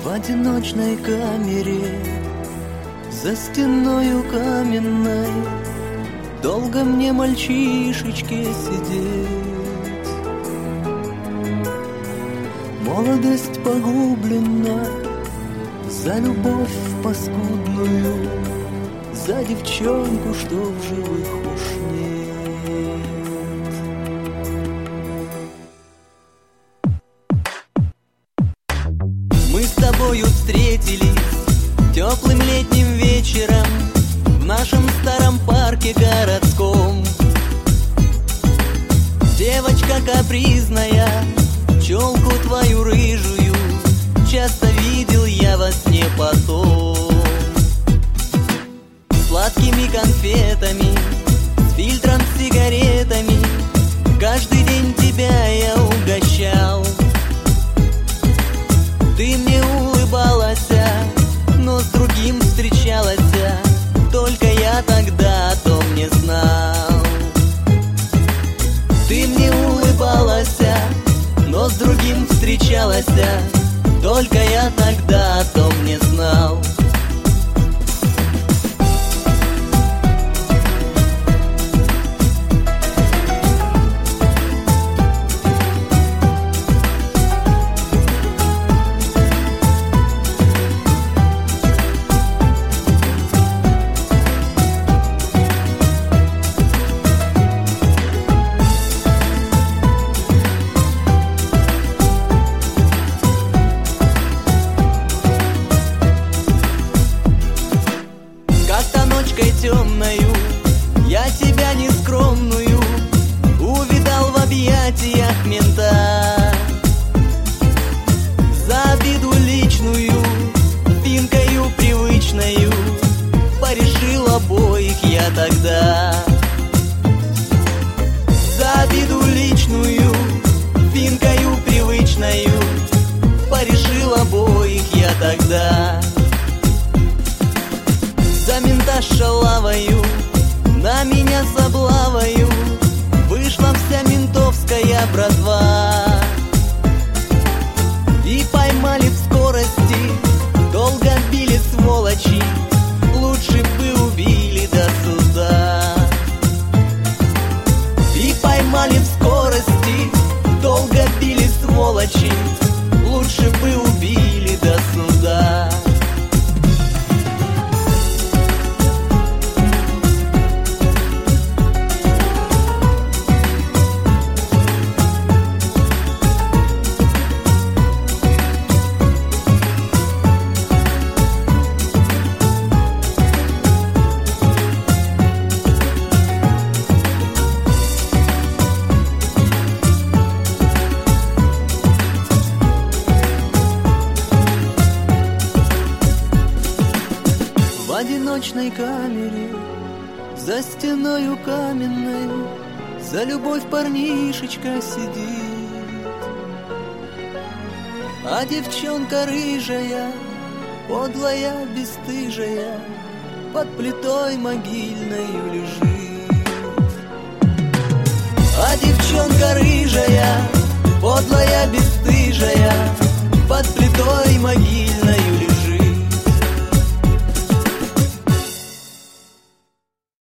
В одиночной камере, за стеною каменной, долго мне, мальчишечке, сидеть. Молодость погублена за любовь паскудную, за девчонку, что в живых уж нет. Мы с тобою встретились теплым летним вечером в нашем старом парке городском. Девочка капризная, челку твою рыжую часто видел я во сне потом. Сладкими конфетами, с фильтром, с сигаретами, каждый день тебя я угощал. Ты мне улыбалась, но с другим встречалась, только я тогда о том не знал. Ты мне улыбалась, но с другим встречалась, только я тогда о том не знал. Темною, я тебя нескромную увидал в объятиях мента. За обиду личную, финкою привычною, порешил обоих я тогда. За обиду личную, финкою привычною, порешил обоих я тогда. За мента шалавою, на меня с облавою вышла вся ментовская братва. И поймали в скорости, долго били сволочи, лучше бы убили до суда. И поймали в скорости, долго били сволочи, лучше бы убили до суда. В одиночной камере, за стеною каменной, за любовь парнишечка сидит. А девчонка рыжая, подлая, бесстыжая, под плитой могильною лежит. А девчонка рыжая, подлая, бесстыжая, под плитой могильной